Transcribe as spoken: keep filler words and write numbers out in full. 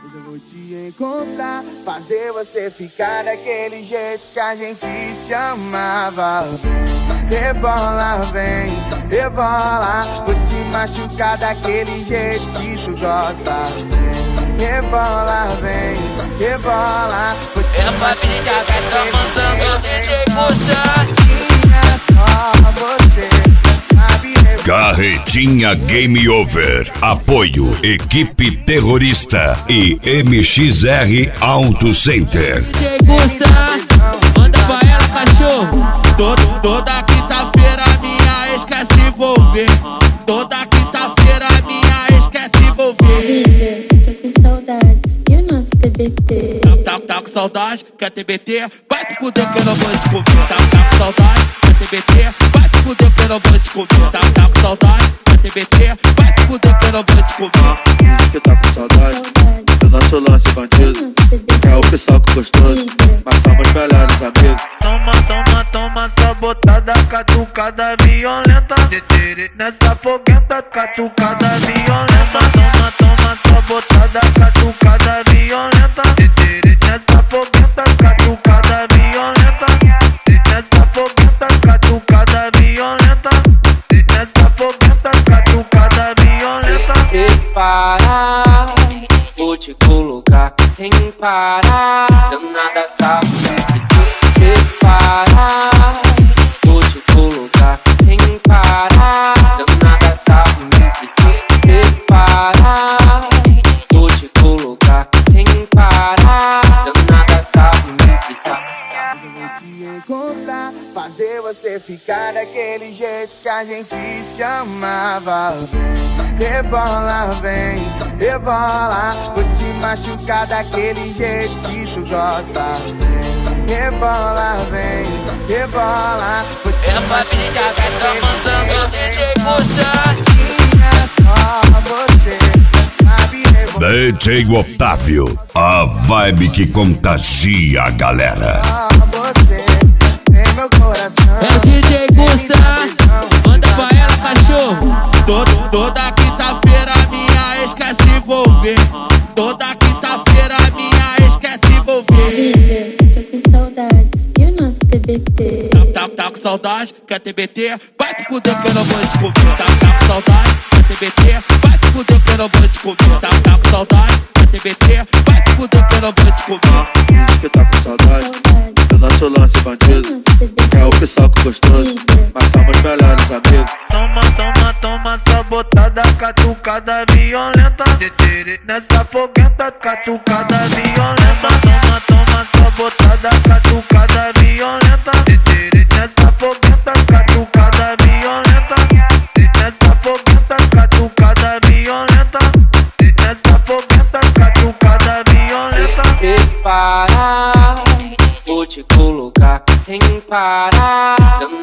Hoje eu vou te encontrar, fazer você ficar daquele jeito que a gente se amava. Vem, rebola, vem, rebola, vou te machucar daquele jeito que tu gosta. Vem, rebola, vem, rebola, vou te é machucar daquele jeito que tinha só você. Carretinha Game Over. Apoio Equipe Terrorista e M X R Auto Center. D J Gusta, manda pra ela, cachorro. Todo, toda quinta-feira minha ex quer se envolver. Toda quinta-feira minha ex quer se envolver. Tô com saudades e o nosso T B T. Tá, tá, tá com saudade, quer T B T? Vai te fuder que eu não vou te comer. Tá, tá com saudade, quer T B T? Vai te fuder que eu não vou te comer. Tá, tá com saudade, quer T B T? Vai te fuder que eu não vou te comer. Que tá com saudade do nosso lance bandido. É o pessoal que gostoso, mas somos melhores amigos. Toma, toma, toma, sabotada, catucada violenta. Nessa foguenta, catucada violenta. Toma, toma, sabotada, catucada violenta. Nessa foguenta, catucada violenta. Nessa foguenta, catucada violenta. Nessa foguenta, catucada violenta. Prepara, vou te colocar sem parar. Danada sabe se prepara, vou te colocar sem parar. Danada sabe se prepara, vou te colocar sem parar. Danada sabe se tá. Hoje eu vou te encontrar, fazer você ficar daquele jeito que a gente se amava. Vem, rebola, vem, rebola, vou te machucar daquele jeito que tu gosta. Vem, rebola, vem, rebola, vou te É machucar daquele jeito D J Gusta. tinha só você, sabe rebolar. D J Otávio, a vibe que contagia a galera. Você tem meu coração. É o D J Gusta, manda pra ela, cachorro. Todo, toda quinta-feira minha ex quer se envolver. Toda quinta-feira minha ex quer se envolver. Tô com saudades e o nosso T B T. Tá, tá, tá com saudade, quer T B T? Vai te fuder que eu não vou te comer. Tá, tá com saudade, quer T B T? Vai te fuder que eu não vou te comer. Tá, tá com saudade, quer T B T? Vai te fuder que eu não vou te comer. Que tá com saudade do nosso lance bandido. É o pessoal que gostoso, mas somos melhores amigos. Toma, toma, toma, sabotada, catucada violenta. Nessa foguenta, catucada violenta. Toma, toma, sabotada, catucada violenta. Nessa foguenta, catucada violenta. Nessa foguenta, catucada violenta. Nessa foguenta, catucada violenta. Prepara, vou te colocar sem parar.